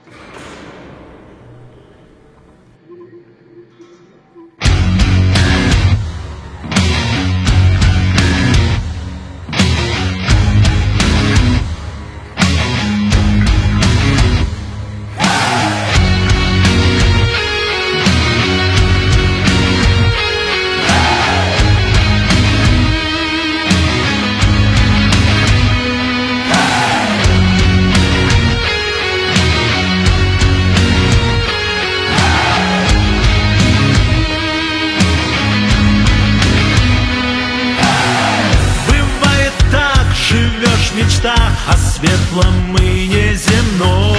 В мечтах о светлом и неземном.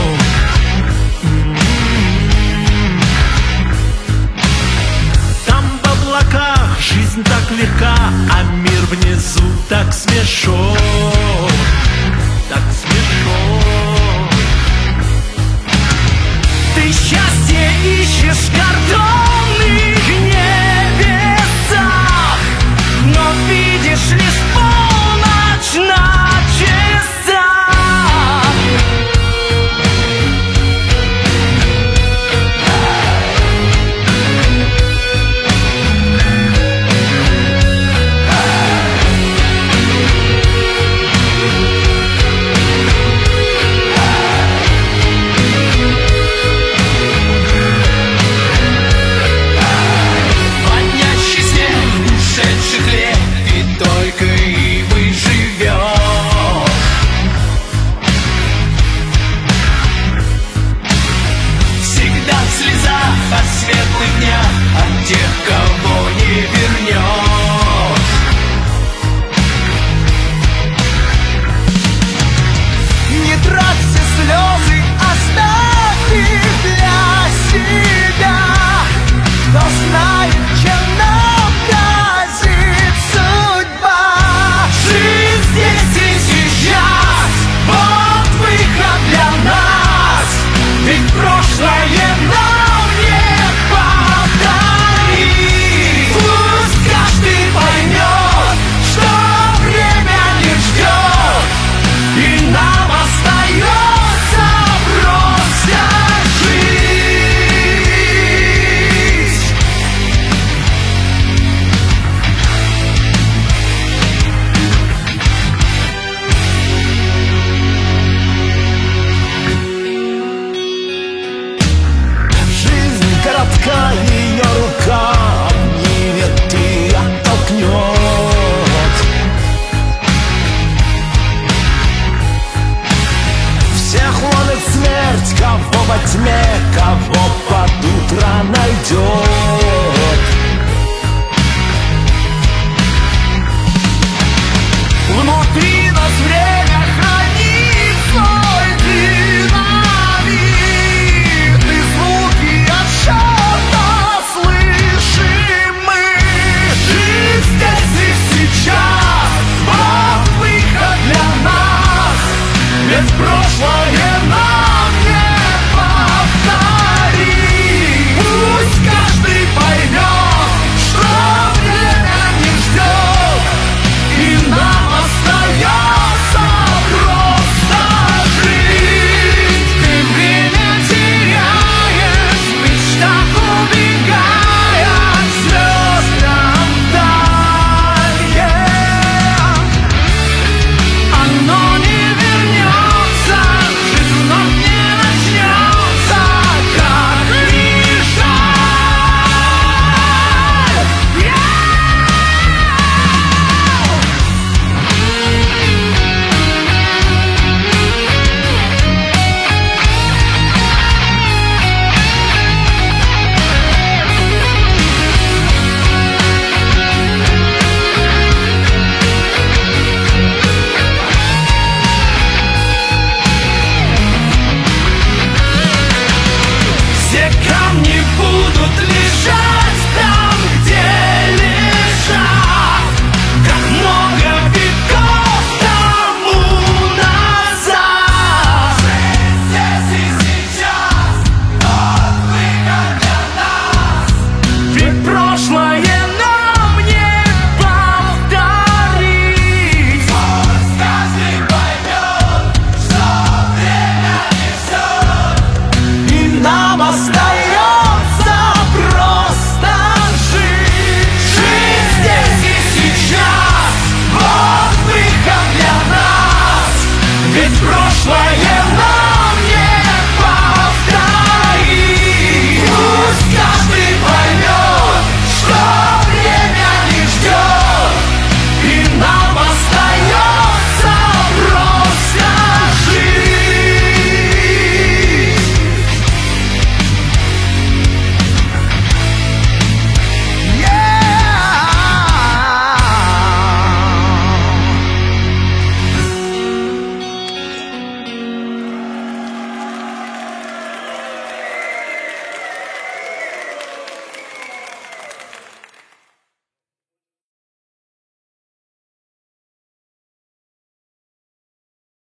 Там в облаках жизнь так легка, а мир внизу так смешон, так смешон. Ты счастье ищешь в картонных небесах, но видишь лишь полночь на часах. Манящий свет ушедших лет, и только им и живешь. Всегда в слезах о светлых днях, от тех, кого не вернешь. Не трать все слезы, оставь их для себя. Кто знает, чем нам грозит судьба. Жизнь здесь и сейчас, вот выход для нас. Ведь прошлое нам не повторить. Пусть каждый поймет, что время не ждет, и нам остается просто жить. Жизнь коротка, ее рука обнимет и оттолкнет. Всех ловит смерть, кого во тьме, кого под утро найдет. Внутри нас время хранит свой динамит, и звуки отсчета слышим мы. Жить здесь и сейчас, вот выход для нас. Ведь прошлое нам не повторить. Пусть каждый поймет, что время не ждет, и нам остается просто жить. Ты время теряешь, в мечтах убегая от звездам вдаль. Оно не вернется, жизнь вновь прошлое